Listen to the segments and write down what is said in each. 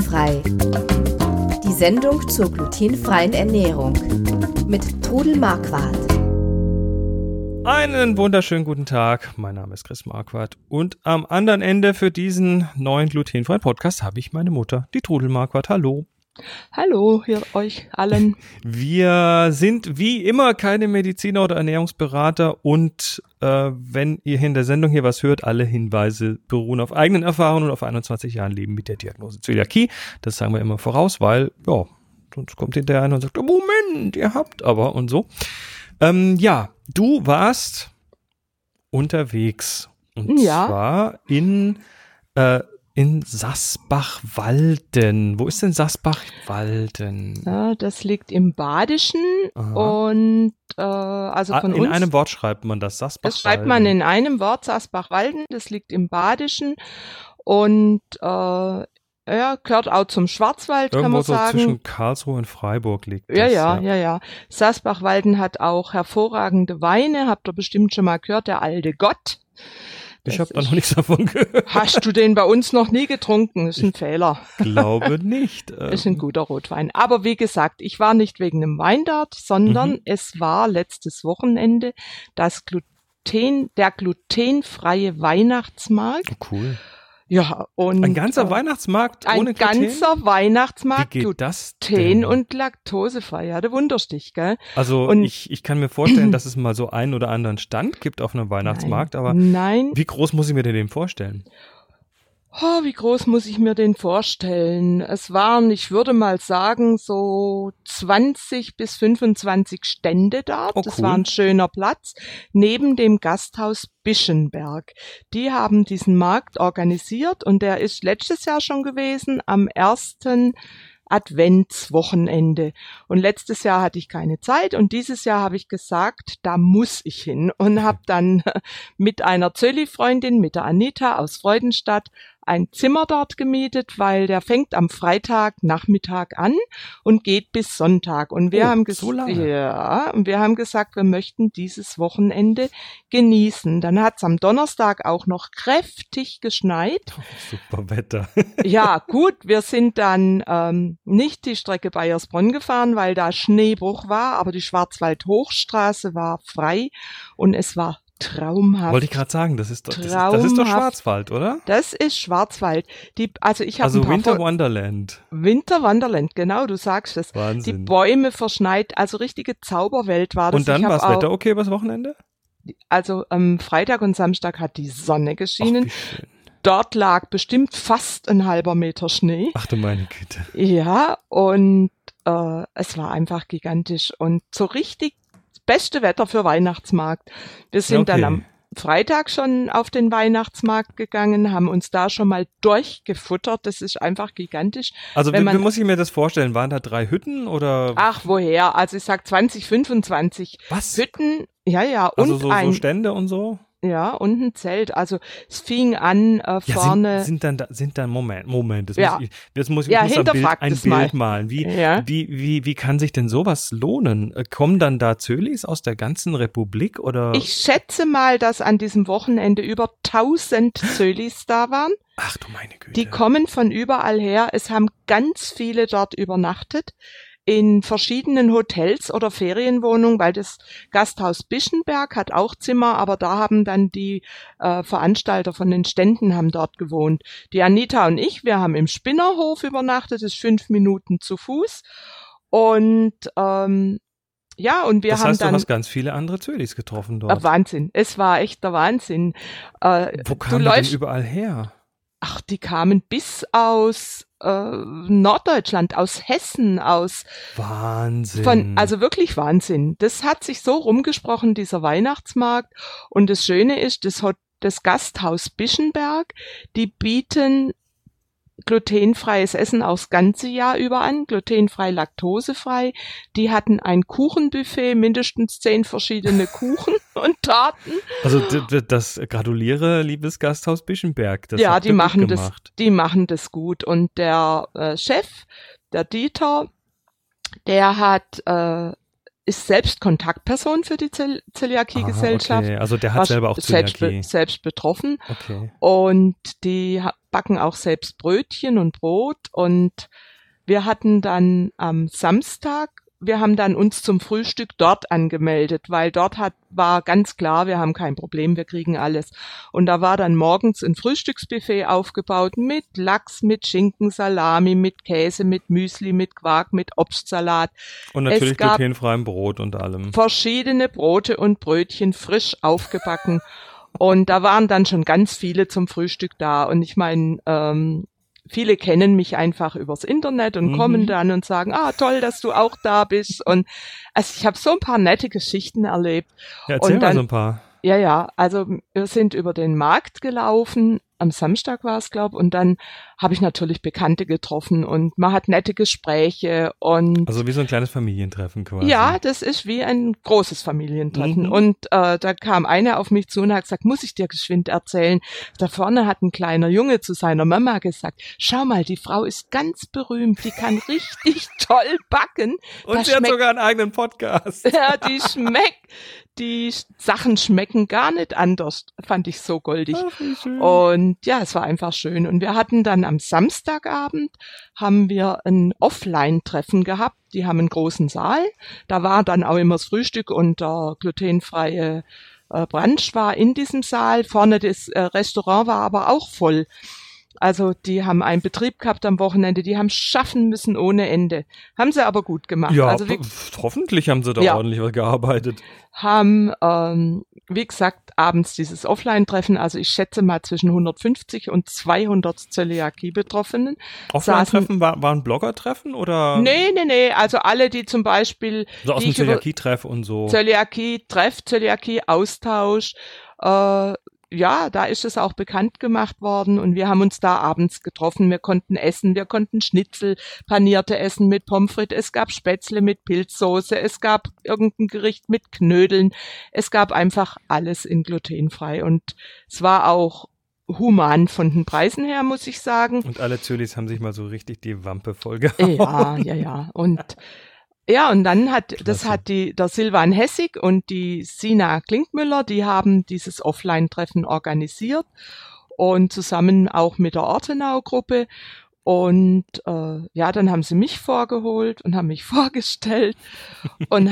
Glutenfrei. Die Sendung zur glutenfreien Ernährung mit Trudel Marquardt. Einen wunderschönen guten Tag. Mein Name ist Chris Marquardt und am anderen Ende für diesen neuen glutenfreien Podcast habe ich meine Mutter, die Trudel Marquardt. Hallo. Hallo, hier euch allen. Wir sind wie immer keine Mediziner oder Ernährungsberater und wenn ihr in der Sendung hier was hört, alle Hinweise beruhen auf eigenen Erfahrungen und auf 21 Jahren Leben mit der Diagnose Zöliakie. Das sagen wir immer voraus, weil, ja, sonst kommt hinterher einer und sagt, Moment, ihr habt aber und so. Ja, du warst unterwegs und zwar in Sasbach-Walden. Wo ist denn Sasbach-Walden? Ja, das liegt im Badischen. Aha. Und also von in uns. In einem Wort schreibt man das, Sasbach-Walden. Das schreibt man in einem Wort, Sasbach-Walden. Das liegt im Badischen und gehört auch zum Schwarzwald, irgendwo kann man so sagen. Zwischen Karlsruhe und Freiburg liegt das. Ja. Sasbach-Walden hat auch hervorragende Weine. Habt ihr bestimmt schon mal gehört, der alte Gott. Ich habe da noch nichts davon gehört. Hast du den bei uns noch nie getrunken? Das ist ein Fehler. Glaube nicht. Ist ein guter Rotwein. Aber wie gesagt, ich war nicht wegen einem Wein dort, sondern es war letztes Wochenende der glutenfreie Weihnachtsmarkt. Oh, cool. Ja, und ein ganzer Weihnachtsmarkt ohne Gluten? Ein ganzer Weihnachtsmarkt, wie geht das Gluten- und laktosefrei. Ja, du wunderst dich, gell? Also und ich kann mir vorstellen, dass es mal so einen oder anderen Stand gibt auf einem Weihnachtsmarkt, aber wie groß muss ich mir denn den vorstellen? Oh, wie groß muss ich mir den vorstellen? Es waren, ich würde mal sagen, so 20 bis 25 Stände dort. Oh, cool. Das war ein schöner Platz neben dem Gasthaus Bischenberg. Die haben diesen Markt organisiert und der ist letztes Jahr schon gewesen, am 1. Adventswochenende. Und letztes Jahr hatte ich keine Zeit und dieses Jahr habe ich gesagt, da muss ich hin und habe dann mit einer Zöli-Freundin, mit der Anita aus Freudenstadt, ein Zimmer dort gemietet, weil der fängt am Freitagnachmittag an und geht bis Sonntag. Und wir haben gesagt, wir möchten dieses Wochenende genießen. Dann hat es am Donnerstag auch noch kräftig geschneit. Oh, super Wetter. Ja, gut, wir sind dann nicht die Strecke Baiersbronn gefahren, weil da Schneebruch war, aber die Schwarzwald-Hochstraße war frei und es war traumhaft. Wollte ich gerade sagen, das ist doch Schwarzwald, oder? Das ist Schwarzwald. Also Winter Wonderland. Winter Wonderland, genau, du sagst es. Wahnsinn. Die Bäume verschneit, also richtige Zauberwelt war das. Und dann war das Wetter okay übers Wochenende? Also am Freitag und Samstag hat die Sonne geschienen. Ach, wie schön. Dort lag bestimmt fast ein halber Meter Schnee. Ach du meine Güte. Ja, und es war einfach gigantisch und so richtig beste Wetter für Weihnachtsmarkt. Wir sind dann am Freitag schon auf den Weihnachtsmarkt gegangen, haben uns da schon mal durchgefuttert. Das ist einfach gigantisch. Also wie muss ich mir das vorstellen? Waren da 3 Hütten oder? Ach, woher? Also ich sag 20, 25 Hütten. Ja. Und also so Stände und so? Ja, und ein Zelt. Also es fing an vorne. Sind dann Moment. Das muss ein Bild malen. Wie kann sich denn sowas lohnen? Kommen dann da Zölis aus der ganzen Republik oder? Ich schätze mal, dass an diesem Wochenende über 1000 Zölis da waren. Ach du meine Güte. Die kommen von überall her. Es haben ganz viele dort übernachtet. In verschiedenen Hotels oder Ferienwohnungen, weil das Gasthaus Bischenberg hat auch Zimmer, aber da haben dann die Veranstalter von den Ständen haben dort gewohnt. Die Anita und ich, wir haben im Spinnerhof übernachtet, das ist 5 Minuten zu Fuß. Und und wir haben du hast ganz viele andere Zölis getroffen dort. Wahnsinn, es war echt der Wahnsinn. Wo kamen die denn überall her? Ach, die kamen bis aus Norddeutschland, aus Hessen, aus Wahnsinn. Also wirklich Wahnsinn. Das hat sich so rumgesprochen, dieser Weihnachtsmarkt. Und das Schöne ist, das Gasthaus Bischenberg, die bieten glutenfreies Essen auch das ganze Jahr über an, glutenfrei, laktosefrei. Die hatten ein Kuchenbuffet, mindestens 10 verschiedene Kuchen und Torten. Also das gratuliere, liebes Gasthaus Bischenberg. Das ja, die machen das gut. Und der Chef, der Dieter, der hat ist selbst Kontaktperson für die Zöliakie-Gesellschaft. Okay. Also der hat selber auch Zöliakie. Selbst betroffen. Okay. Und die backen auch selbst Brötchen und Brot. Und wir hatten dann am Samstag, wir haben dann uns zum Frühstück dort angemeldet, weil dort war ganz klar, wir haben kein Problem, wir kriegen alles. Und da war dann morgens ein Frühstücksbuffet aufgebaut mit Lachs, mit Schinken, Salami, mit Käse, mit Müsli, mit Quark, mit Obstsalat. Und natürlich glutenfreiem Brot und allem. Verschiedene Brote und Brötchen frisch aufgebacken. Und da waren dann schon ganz viele zum Frühstück da. Und ich meine, viele kennen mich einfach übers Internet und kommen dann und sagen, toll, dass du auch da bist. Und also ich habe so ein paar nette Geschichten erlebt. Ja, erzähl mal so ein paar. Ja, also wir sind über den Markt gelaufen, am Samstag war es, glaube ich, und dann habe ich natürlich Bekannte getroffen und man hat nette Gespräche und also wie so ein kleines Familientreffen quasi. Ja, das ist wie ein großes Familientreffen. Und da kam eine auf mich zu und hat gesagt, muss ich dir geschwind erzählen, da vorne hat ein kleiner Junge zu seiner Mama gesagt, schau mal, die Frau ist ganz berühmt, die kann richtig toll backen. Und sie hat sogar einen eigenen Podcast. Ja, die Sachen schmecken gar nicht anders, fand ich so goldig. Ach, wie schön. Und ja, es war einfach schön. Und wir hatten dann am Samstagabend, haben wir ein Offline-Treffen gehabt. Die haben einen großen Saal. Da war dann auch immer das Frühstück und der glutenfreie Brunch war in diesem Saal. Vorne das Restaurant war aber auch voll. Also die haben einen Betrieb gehabt am Wochenende, die haben schaffen müssen ohne Ende. Haben sie aber gut gemacht. Ja, also hoffentlich haben sie da ordentlich was gearbeitet. Haben, wie gesagt, abends dieses Offline-Treffen, also ich schätze mal zwischen 150 und 200 Zöliakie-Betroffenen. Offline-Treffen war ein Blogger-Treffen oder? Nee, also alle, die zum Beispiel so aus dem Zöliakie-Treff und so. Zöliakie-Treff, Zöliakie-Austausch, ja, da ist es auch bekannt gemacht worden und wir haben uns da abends getroffen. Wir konnten essen, wir konnten Schnitzel, panierte essen mit Pommes frites, es gab Spätzle mit Pilzsoße, es gab irgendein Gericht mit Knödeln. Es gab einfach alles in glutenfrei und es war auch human von den Preisen her, muss ich sagen. Und alle Zölis haben sich mal so richtig die Wampe vollgehauen. Ja. Und dann hat der Silvan Hessig und die Sina Klinkmüller, die haben dieses Offline-Treffen organisiert und zusammen auch mit der Ortenau-Gruppe. Und dann haben sie mich vorgeholt und haben mich vorgestellt und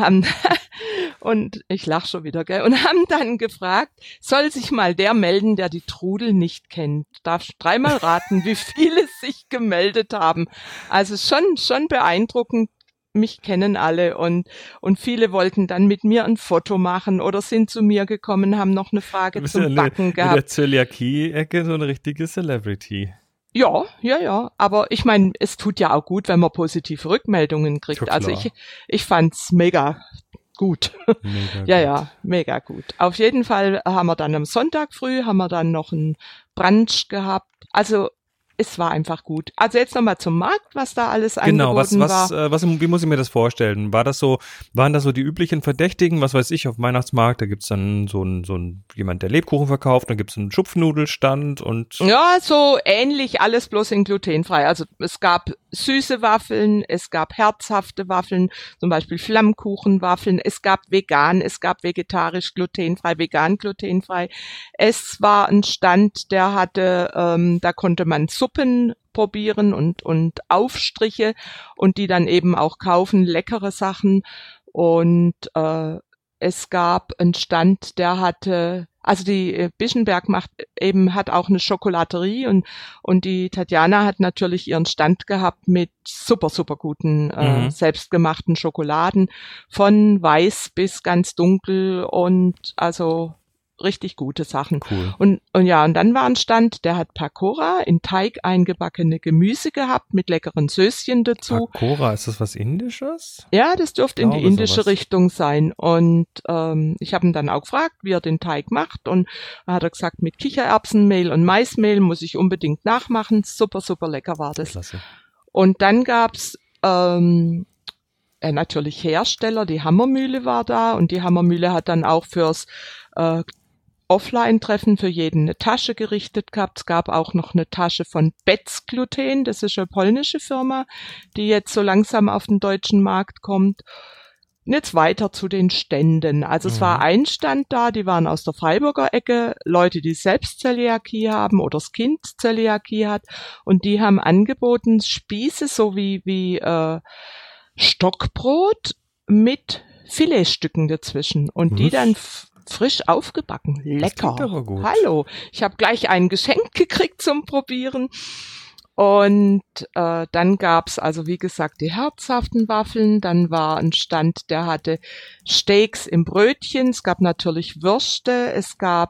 und ich lache schon wieder, gell, und haben dann gefragt, soll sich mal der melden, der die Trudel nicht kennt. Darfst dreimal raten, wie viele sich gemeldet haben. Also schon beeindruckend. Mich kennen alle und viele wollten dann mit mir ein Foto machen oder sind zu mir gekommen, haben noch eine Frage zum Backen gehabt. In der Zöliakie-Ecke so eine richtige Celebrity. Ja. Aber ich meine, es tut ja auch gut, wenn man positive Rückmeldungen kriegt. Ja, also ich fand's mega gut. Mega gut. Auf jeden Fall haben wir dann am Sonntag früh noch einen Brunch gehabt. Also es war einfach gut. Also jetzt nochmal zum Markt, was da alles angeboten war. Wie muss ich mir das vorstellen? Waren das so die üblichen Verdächtigen? Was weiß ich, auf dem Weihnachtsmarkt, da gibt's dann so jemand, der Lebkuchen verkauft, dann gibt's einen Schupfnudelstand und... Ja, so ähnlich, alles bloß in glutenfrei. Also es gab süße Waffeln, es gab herzhafte Waffeln, zum Beispiel Flammkuchenwaffeln, es gab vegan, es gab vegetarisch glutenfrei, vegan glutenfrei. Es war ein Stand, der hatte, da konnte man Suppen probieren und Aufstriche und die dann eben auch kaufen, leckere Sachen. Und es gab einen Stand, der hatte, also die Bischenberg hat auch eine Schokolaterie und die Tatjana hat natürlich ihren Stand gehabt mit super guten selbstgemachten Schokoladen von weiß bis ganz dunkel und also richtig gute Sachen. Cool. Und dann war ein Stand, der hat Pakora in Teig eingebackene Gemüse gehabt mit leckeren Söschen dazu. Pakora, ist das was Indisches? Ja, das dürfte in die indische Richtung sein. Und ich habe ihn dann auch gefragt, wie er den Teig macht. Und da hat er gesagt, mit Kichererbsenmehl und Maismehl muss ich unbedingt nachmachen. Super lecker war das. Klasse. Und dann gab's natürlich Hersteller, die Hammermühle war da. Und die Hammermühle hat dann auch fürs Offline-Treffen für jeden eine Tasche gerichtet gehabt. Es gab auch noch eine Tasche von Betz Gluten. Das ist eine polnische Firma, die jetzt so langsam auf den deutschen Markt kommt. jetzt weiter zu den Ständen. Also es war ein Stand da, die waren aus der Freiburger Ecke, Leute, die selbst Zöliakie haben oder das Kind Zöliakie hat. Und die haben angeboten Spieße, so wie Stockbrot mit Filetstücken dazwischen. Und die dann frisch aufgebacken. Lecker. Das klingt aber gut. Hallo. Ich habe gleich ein Geschenk gekriegt zum Probieren. Und dann gab's also, wie gesagt, die herzhaften Waffeln. Dann war ein Stand, der hatte Steaks im Brötchen. Es gab natürlich Würste. Es gab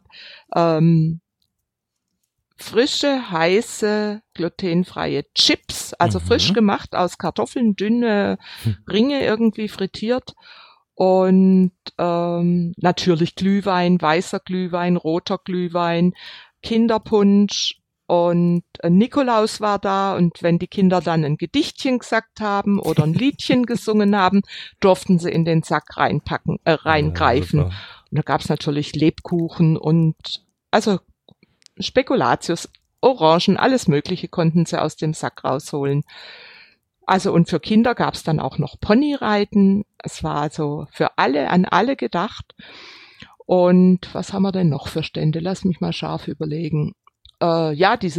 frische, heiße, glutenfreie Chips, also frisch gemacht aus Kartoffeln, dünne Ringe irgendwie frittiert. Und natürlich Glühwein, weißer Glühwein, roter Glühwein, Kinderpunsch. Und Nikolaus war da, und wenn die Kinder dann ein Gedichtchen gesagt haben oder ein Liedchen gesungen haben, durften sie in den Sack reingreifen. Ja, und da gab's natürlich Lebkuchen und also Spekulatius, Orangen, alles Mögliche konnten sie aus dem Sack rausholen. Also und für Kinder gab's dann auch noch Ponyreiten. Es war also für alle, an alle gedacht. Und was haben wir denn noch für Stände? Lass mich mal scharf überlegen. Ja, diese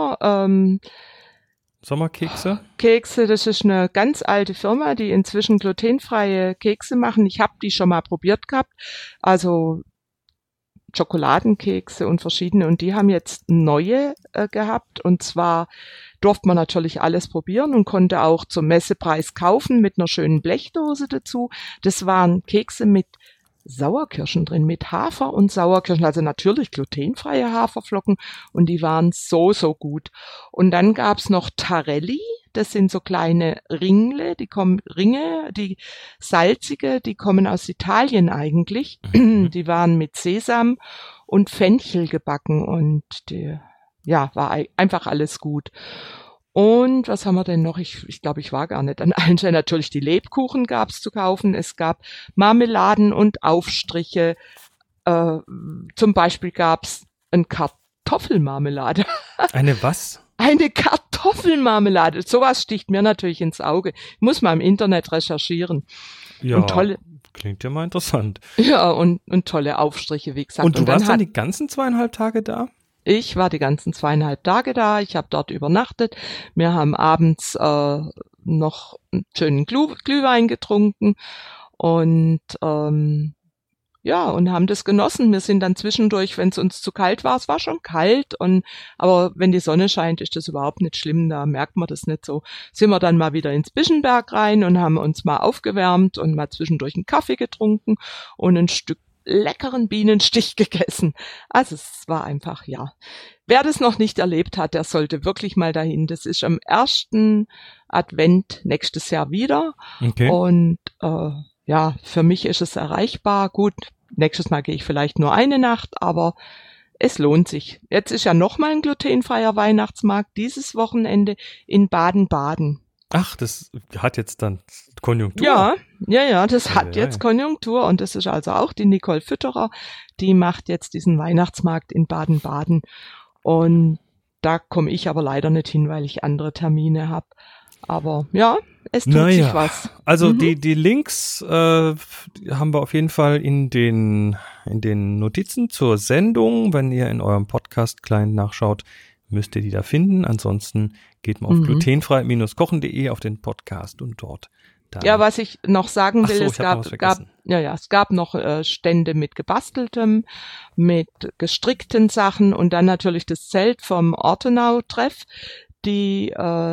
Sommerkekse? Kekse, das ist eine ganz alte Firma, die inzwischen glutenfreie Kekse machen. Ich habe die schon mal probiert gehabt. Also Schokoladenkekse und verschiedene. Und die haben jetzt neue gehabt. Und zwar durfte man natürlich alles probieren und konnte auch zum Messepreis kaufen mit einer schönen Blechdose dazu. Das waren Kekse mit Sauerkirschen drin, mit Hafer und Sauerkirschen, also natürlich glutenfreie Haferflocken, und die waren so gut. Und dann gab's noch Tarelli, das sind so kleine Ringe, die salzige, die kommen aus Italien eigentlich. Die waren mit Sesam und Fenchel gebacken und war einfach alles gut. Und was haben wir denn noch? Ich glaube, ich war gar nicht an allen Stellen. Natürlich die Lebkuchen gab's zu kaufen. Es gab Marmeladen und Aufstriche. Zum Beispiel gab's eine Kartoffelmarmelade. Eine was? Eine Kartoffelmarmelade. Sowas sticht mir natürlich ins Auge. Ich muss mal im Internet recherchieren. Ja, und tolle, klingt ja mal interessant. Ja, und tolle Aufstriche, wie gesagt. Und du warst dann die ganzen 2,5 Tage da? Ich war die ganzen 2,5 Tage da. Ich habe dort übernachtet. Wir haben abends noch einen schönen Glühwein getrunken und und haben das genossen. Wir sind dann zwischendurch, wenn es uns zu kalt war, es war schon kalt, aber wenn die Sonne scheint, ist das überhaupt nicht schlimm, da merkt man das nicht so. Sind wir dann mal wieder ins Bischenberg rein und haben uns mal aufgewärmt und mal zwischendurch einen Kaffee getrunken und ein Stück leckeren Bienenstich gegessen. Also es war einfach, wer das noch nicht erlebt hat, der sollte wirklich mal dahin. Das ist am 1. Advent nächstes Jahr wieder. Okay. Und für mich ist es erreichbar. Gut, nächstes Mal gehe ich vielleicht nur eine Nacht, aber es lohnt sich. Jetzt ist ja nochmal ein glutenfreier Weihnachtsmarkt dieses Wochenende in Baden-Baden. Ach, das hat jetzt dann Konjunktur? Ja, das hat jetzt Konjunktur, und das ist also auch die Nicole Fütterer, die macht jetzt diesen Weihnachtsmarkt in Baden-Baden, und da komme ich aber leider nicht hin, weil ich andere Termine habe. Aber ja, es tut sich was. Also die Links haben wir auf jeden Fall in den Notizen zur Sendung. Wenn ihr in eurem Podcast-Client nachschaut, müsst ihr die da finden. Ansonsten geht mal auf glutenfrei-kochen.de auf den Podcast und dort. Ja, was ich noch sagen will, es gab noch Stände mit gebasteltem, mit gestrickten Sachen, und dann natürlich das Zelt vom Ortenau-Treff. Die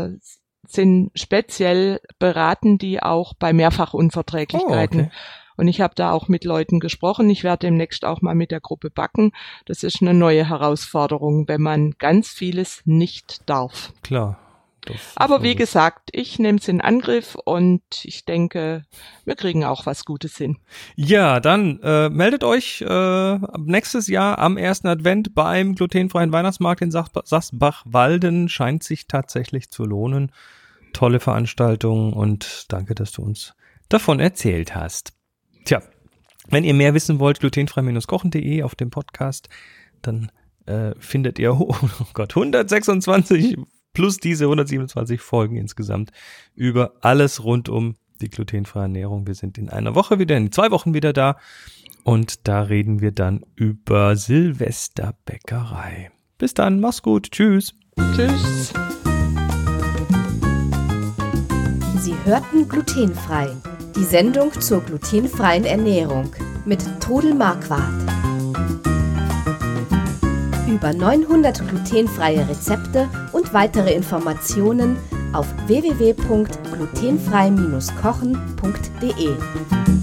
sind speziell beraten, die auch bei Mehrfachunverträglichkeiten. Oh, okay. Und ich habe da auch mit Leuten gesprochen. Ich werde demnächst auch mal mit der Gruppe backen. Das ist eine neue Herausforderung, wenn man ganz vieles nicht darf. Klar. Aber wie gesagt, ich nehme es in Angriff, und ich denke, wir kriegen auch was Gutes hin. Ja, dann meldet euch nächstes Jahr am 1. Advent beim glutenfreien Weihnachtsmarkt in Sasbach-Walden. Scheint sich tatsächlich zu lohnen. Tolle Veranstaltung, und danke, dass du uns davon erzählt hast. Tja, wenn ihr mehr wissen wollt, glutenfrei-kochen.de auf dem Podcast, dann findet ihr 126 plus diese 127 Folgen insgesamt über alles rund um die glutenfreie Ernährung. Wir sind in 1 Woche wieder, in 2 Wochen wieder da. Und da reden wir dann über Silvesterbäckerei. Bis dann, mach's gut. Tschüss. Tschüss. Sie hörten Glutenfrei, die Sendung zur glutenfreien Ernährung mit Todel Marquardt. Über 900 glutenfreie Rezepte und weitere Informationen auf www.glutenfrei-kochen.de.